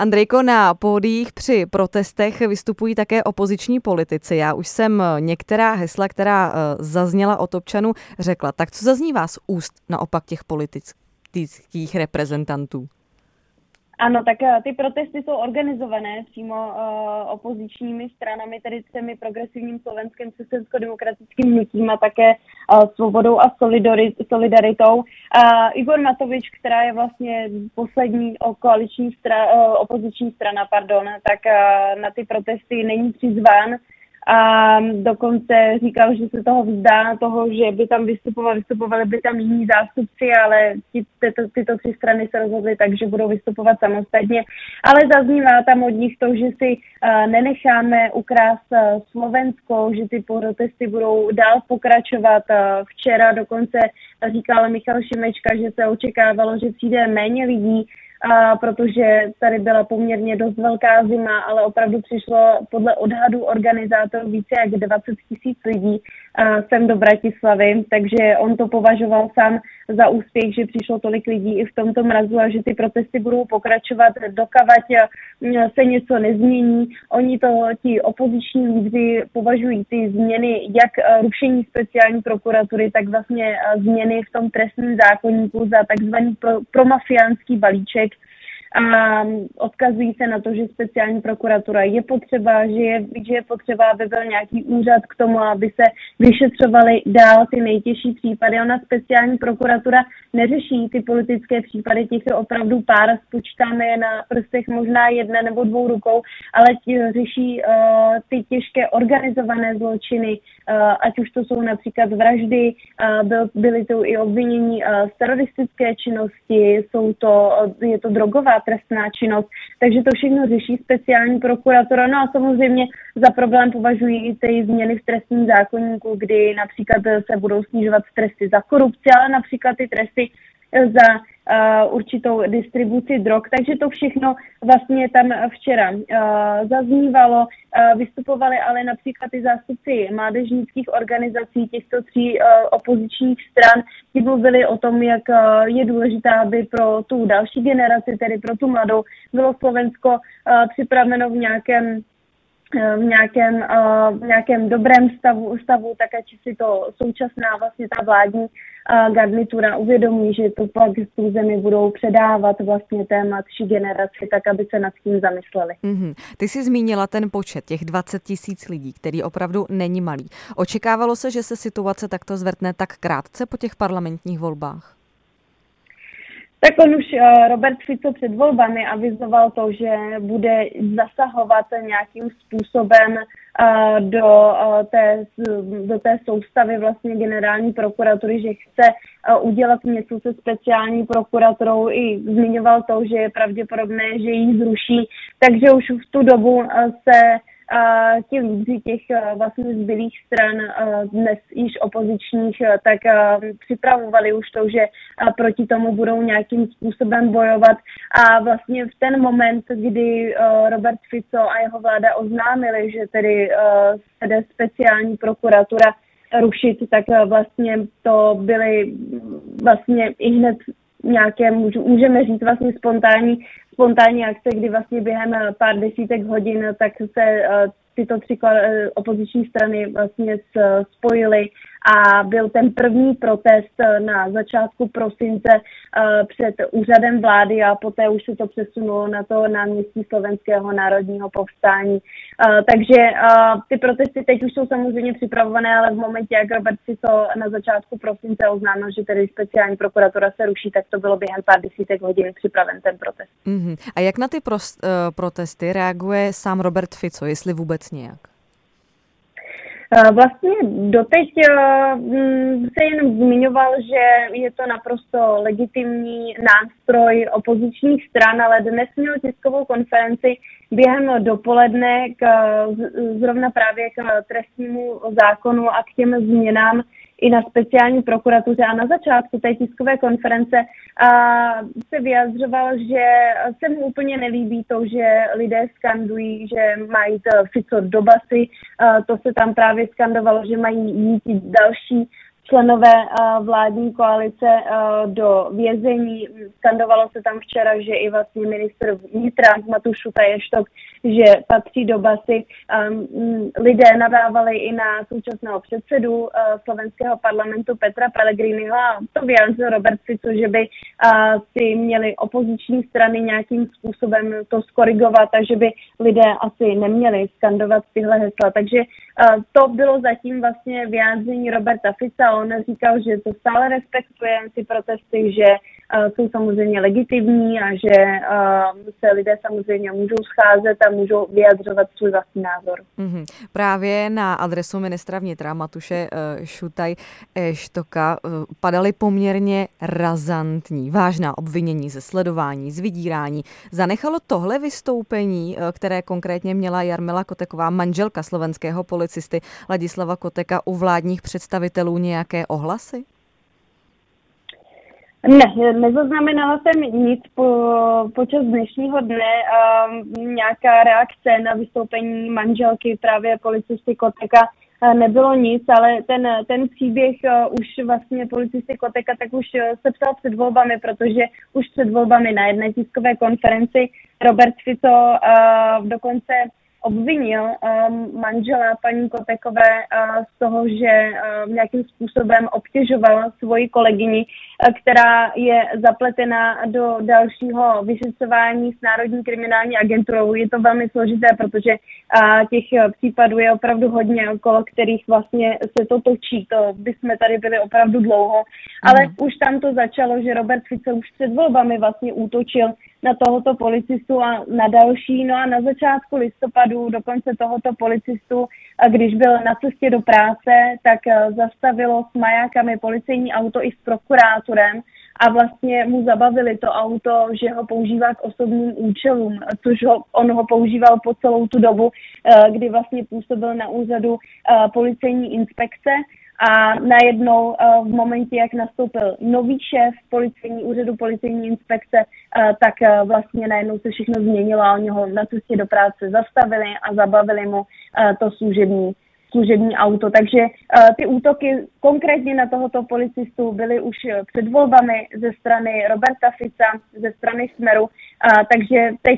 Andrejko, na pódiích při protestech vystupují také opoziční politici. Já už jsem některá hesla, která zazněla od občanů, řekla. Tak co zaznívá z úst naopak těch politických reprezentantů? Ano, tak ty protesty jsou organizované přímo opozičními stranami, tedy těmi Progresivním Slovenskem, křesťansko-demokratickým hnutím a také Svobodou a Solidaritou. Igor Matovič, která je vlastně poslední opoziční strana, tak na ty protesty není přizván. A dokonce říkal, že se toho vzdá, toho, že by tam vystupovali by tam jiní zástupci, ale tyto tři strany se rozhodly tak, že budou vystupovat samostatně. Ale zaznívá tam od nich to, že si nenecháme ukrást Slovensko, že ty protesty budou dál pokračovat. Včera dokonce říkal Michal Šimečka, že se očekávalo, že přijde méně lidí, protože tady byla poměrně dost velká zima, ale opravdu přišlo podle odhadu organizátorů více jak 20 000 lidí sem do Bratislavy, takže on to považoval sám za úspěch, že přišlo tolik lidí i v tomto mrazu a že ty protesty budou pokračovat, dokavať se něco nezmění. Oni ti opoziční lídři považují ty změny, jak rušení speciální prokuratury, tak vlastně změny v tom trestním zákoníku za takzvaný promafiánský balíček. A odkazují se na to, že speciální prokuratura je potřeba, že je potřeba, aby byl nějaký úřad k tomu, aby se vyšetřovaly dál ty nejtěžší případy. Ona speciální prokuratura neřeší ty politické případy, těch je opravdu pár, spočítáme je na prstech možná 1 nebo 2 rukou, ale řeší ty těžké organizované zločiny, ať už to jsou například vraždy, byly to i obvinění z teroristické činnosti, je to drogová trestná činnost, takže to všechno řeší speciální prokuratura. No a samozřejmě za problém považují i ty změny v trestním zákoníku, kdy například se budou snižovat tresty za korupci, ale například ty tresty za určitou distribuci drog. Takže to všechno vlastně tam včera zaznívalo. Vystupovali ale například i zástupci mládežnických organizací těchto 3 opozičních stran. Ti mluvili o tom, jak je důležité, aby pro tu další generaci, tedy pro tu mladou, bylo Slovensko připraveno v nějakém dobrém stavu, tak ať si to současná vlastně ta vládní garnitura uvědomí, že to pak tu zemi budou předávat vlastně té mladší generaci, tak aby se nad tím zamysleli. Ty jsi zmínila ten počet, těch 20 000 lidí, který opravdu není malý. Očekávalo se, že se situace takto zvrtne tak krátce po těch parlamentních volbách? Tak on už Robert Fico před volbami avizoval to, že bude zasahovat nějakým způsobem do té soustavy vlastně generální prokuratury, že chce udělat něco se speciální prokuraturou. I zmiňoval to, že je pravděpodobné, že ji zruší. Takže už v tu dobu se ti lídři těch vlastně zbylých stran, dnes již opozičních, tak připravovali už to, že proti tomu budou nějakým způsobem bojovat. A vlastně v ten moment, kdy Robert Fico a jeho vláda oznámili, že tedy se jde speciální prokuratura rušit, tak vlastně to byly vlastně i hned nějaké, můžeme říct vlastně spontánní akce, kdy vlastně během pár desítek hodin tak se tyto 3 opoziční strany vlastně spojily a byl ten první protest na začátku prosince před úřadem vlády a poté už se to přesunulo na to náměstí Slovenského národního povstání. Takže ty protesty teď už jsou samozřejmě připravované, ale v momentě, jak Robert Fico na začátku prosince oznámil, že tedy speciální prokuratura se ruší, tak to bylo během pár desítek hodin připraven ten protest. A jak na ty protesty reaguje sám Robert Fico, jestli vůbec nějak? Vlastně doteď se jenom zmiňoval, že je to naprosto legitimní nástroj opozičních stran, ale dnes měl tiskovou konferenci během dopoledne zrovna právě k trestnímu zákonu a k těm změnám i na speciální prokuratuře. A na začátku té tiskové konference se vyjadřoval, že se mu úplně nelíbí to, že lidé skandují, že mají Fico do basy. To se tam právě skandovalo, že mají jít další členové vládní koalice do vězení. Skandovalo se tam včera, že i vlastně ministr vnitra Matuš Šutaj-Eštok, že patří do basy. Lidé nadávali i na současného předsedu slovenského parlamentu Petra Pellegriniho a to vyjádřil Robert Fico, že by si měli opoziční strany nějakým způsobem to skorigovat a že by lidé asi neměli skandovat tyhle hesla. Takže to bylo zatím vlastně vyjádření Roberta Fica. On říkal, že to stále respektuje ty protesty, že jsou samozřejmě legitimní a že se lidé samozřejmě můžou scházet a můžou vyjadřovat svůj vlastní názor. Právě na adresu ministra vnitra Matuše Šutaj-Eštoka padaly poměrně razantní, vážná obvinění ze sledování, z vydírání. Zanechalo tohle vystoupení, které konkrétně měla Jarmila Koteková, manželka slovenského policisty Ladislava Koteka, u vládních představitelů nějaké ohlasy? Ne, nezaznamenala jsem nic počas dnešního dne. Nějaká reakce na vystoupení manželky právě policisty Koteka nebylo nic, ale ten příběh už vlastně policisty Koteka tak už se psal před volbami, protože už před volbami na jedné tiskové konferenci Robert Fico dokonce obvinil manžela paní Kotekové z toho, že nějakým způsobem obtěžoval svoji kolegyni, která je zapletena do dalšího vyšetřování s Národní kriminální agenturou. Je to velmi složité, protože těch případů je opravdu hodně, okolo kterých vlastně se to točí. To bychom tady byli opravdu dlouho. Ale už tam to začalo, že Robert Fico už před volbami vlastně útočil na tohoto policistu a na další. No a na začátku listopadu dokonce tohoto policistu, když byl na cestě do práce, tak zastavilo s majákami policejní auto i s prokurátorem a vlastně mu zabavili to auto, že ho používá k osobním účelům, což on ho používal po celou tu dobu, kdy vlastně působil na úřadu policejní inspekce. A najednou v momentě, jak nastoupil nový šéf úřadu policejní inspekce, tak vlastně najednou se všechno změnilo a oni ho na cestě do práce zastavili a zabavili mu to služební auto. Takže ty útoky konkrétně na tohoto policistu byly už před volbami ze strany Roberta Fica, ze strany Smeru, takže teď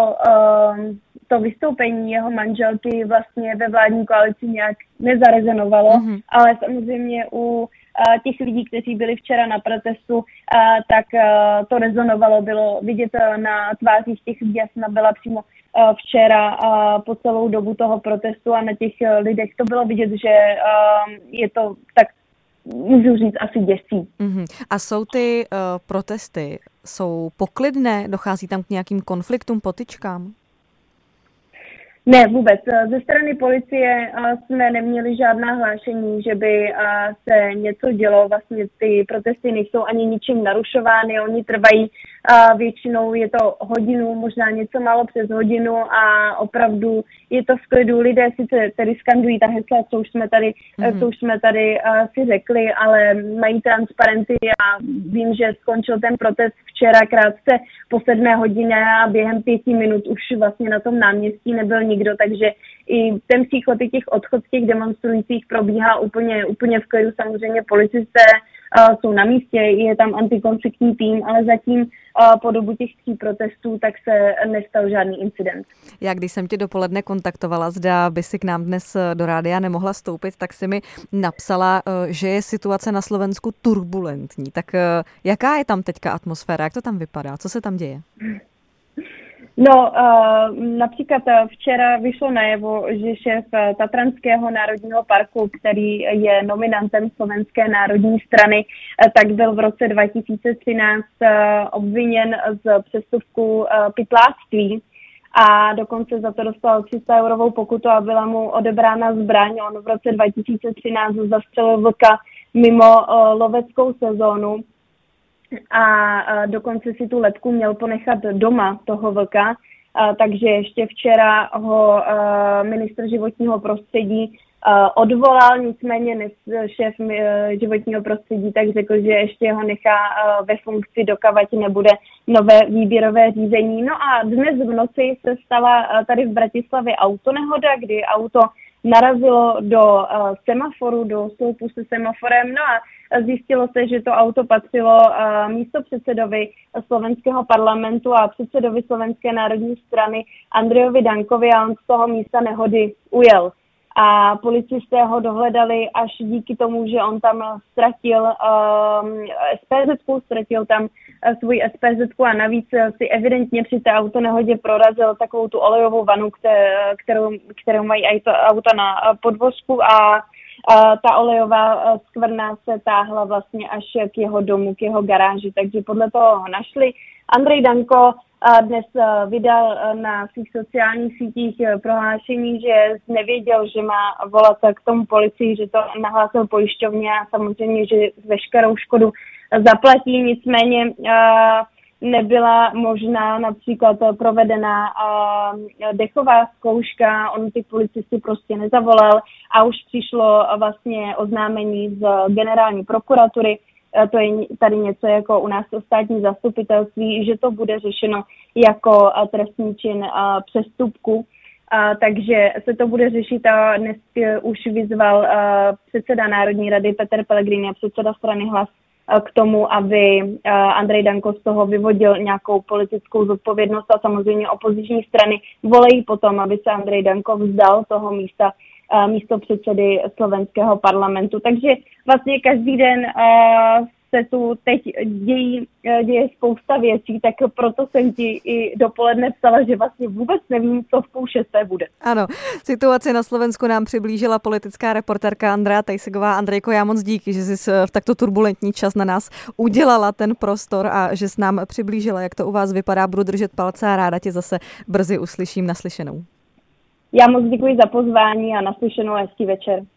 to vystoupení jeho manželky vlastně ve vládní koalici nějak nezarezonovalo, ale samozřejmě u těch lidí, kteří byli včera na protestu, tak to rezonovalo, bylo vidět na tvářích těch lidí. Já jsem byla přímo včera po celou dobu toho protestu a na těch lidech to bylo vidět, že je to tak, můžu říct, asi děsí. A jsou ty protesty, jsou poklidné? Dochází tam k nějakým konfliktům, potyčkám? Ne, vůbec. Ze strany policie jsme neměli žádná hlášení, že by se něco dělo. Vlastně ty protesty nejsou ani ničím narušovány, oni trvají většinou je to hodinu, možná něco málo přes hodinu a opravdu je to v klidu. Lidé sice tady skandují ta hesla, co už jsme tady si řekli, ale mají transparenty a vím, že skončil ten protest včera krátce po 7 hodině a během 5 minut už vlastně na tom náměstí nebyl nikdo, takže i ten příchod i těch odchod těch demonstrujících probíhá úplně v klidu. Samozřejmě policisté jsou na místě, je tam antikonfliktní tým, ale zatím po dobu těch 3 protestů tak se nestal žádný incident. Já když jsem tě dopoledne kontaktovala, zda by si k nám dnes do rádia nemohla stoupit, tak si mi napsala, že je situace na Slovensku turbulentní. Tak jaká je tam teďka atmosféra, jak to tam vypadá, co se tam děje? No, například včera vyšlo najevo, že šéf Tatranského národního parku, který je nominantem Slovenské národní strany, tak byl v roce 2013 obviněn z přestupku pytláctví a dokonce za to dostal 300 eurovou pokutu a byla mu odebrána zbraň. On v roce 2013 zastřelil vlka mimo loveckou sezónu. A dokonce si tu lebku měl ponechat doma toho vlka, takže ještě včera ho ministr životního prostředí odvolal, nicméně šéf životního prostředí tak řekl, že ještě ho nechá ve funkci, dokud nebude nové výběrové řízení. No a dnes v noci se stala tady v Bratislavě autonehoda, kdy auto narazilo do semaforu, do sloupu se semaforem, no a zjistilo se, že to auto patřilo místopředsedovi slovenského parlamentu a předsedovi Slovenské národní strany Andrejovi Dankovi a on z toho místa nehody ujel. A policisté ho dohledali až díky tomu, že on tam ztratil SPZ-ku, ztratil tam svůj SPZ-ku a navíc si evidentně při té autonehodě prorazil takovou tu olejovou vanu, kterou mají auta na podvozku a ta olejová skvrna se táhla vlastně až k jeho domu, k jeho garáži, takže podle toho ho našli. Andrej Danko dnes vydal na svých sociálních sítích prohlášení, že nevěděl, že má volat k tomu policii, že to nahlásil pojišťovně a samozřejmě, že veškerou škodu zaplatí, nicméně nebyla možná například provedena dechová zkouška, on ty policisty prostě nezavolal a už přišlo vlastně oznámení z generální prokuratury, to je tady něco jako u nás státní zastupitelství, že to bude řešeno jako trestný čin přestupku. Takže se to bude řešit a dnes už vyzval předseda Národní rady Peter Pellegrini a předseda strany Hlas k tomu, aby Andrej Danko z toho vyvodil nějakou politickou zodpovědnost a samozřejmě opoziční strany volají potom, aby se Andrej Danko vzdal toho místo předsedy slovenského parlamentu. Takže vlastně každý den se tu teď děje spousta věcí, tak proto jsem ti i dopoledne psala, že vlastně vůbec nevím, co v 5:30 bude. Ano, situaci na Slovensku nám přiblížila politická reportérka Andrea Tejsegová. Andrejko, já moc díky, že jsi v takto turbulentní čas na nás udělala ten prostor a že jsi nám přiblížila, jak to u vás vypadá. Budu držet palce a ráda tě zase brzy uslyším. Naslyšenou. Já moc děkuji za pozvání a naslyšenou, hezký večer.